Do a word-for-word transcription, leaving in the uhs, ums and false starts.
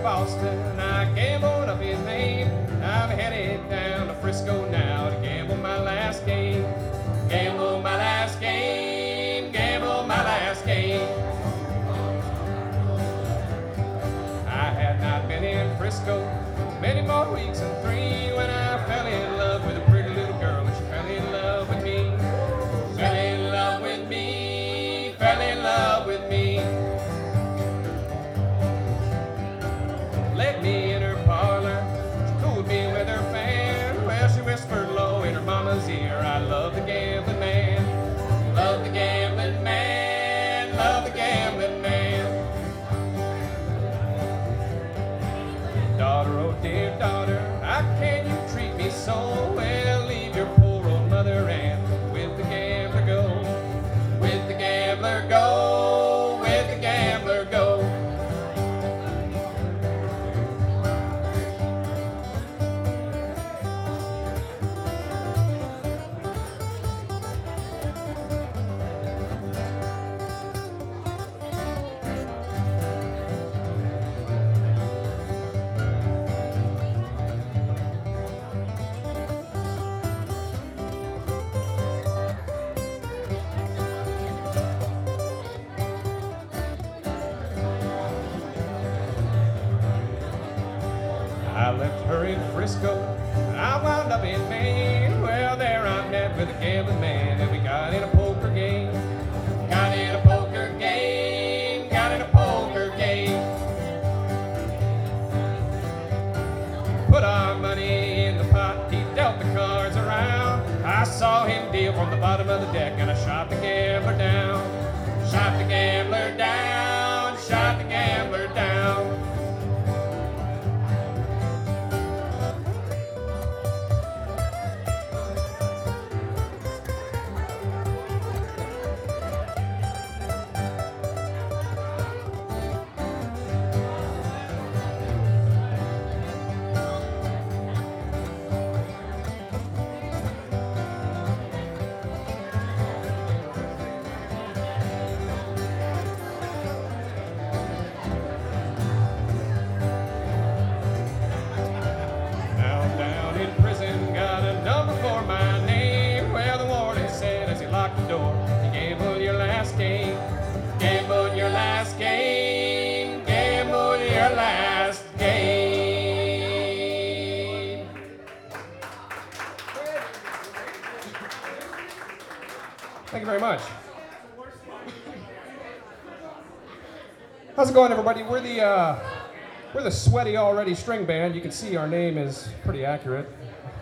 Boston, I gambled up in Maine. I'm headed down to Frisco now to gamble my last game. Gamble my last game, gamble my last game. I had not been in Frisco many more weeks than three when I fell in love with a pretty little girl, and she fell in love with me. Fell in love with me, fell in love with me. Let me in her parlor, she cooled me with her fan. Well, she whispered low in her mama's ear, I love the gambling man, love the gambling man, love the gambling man. Daughter, oh dear daughter, how can you treat me so? Well, leave your poor old mother and with the gambler go, with the gambler go, with the gambler go. I left her in Frisco, I wound up in Maine. Well, there I met with a gambling man, and we got in a poker game. Got in a poker game, got in a poker game. Put our money in the pot, he dealt the cards around. I saw him deal from the bottom of the deck, and I shot the gambler down. Shot the gambler down, shot the gambler down. Thank you very much. How's it going, everybody? We're the uh, we're the Sweaty Already String Band. You can see our name is pretty accurate.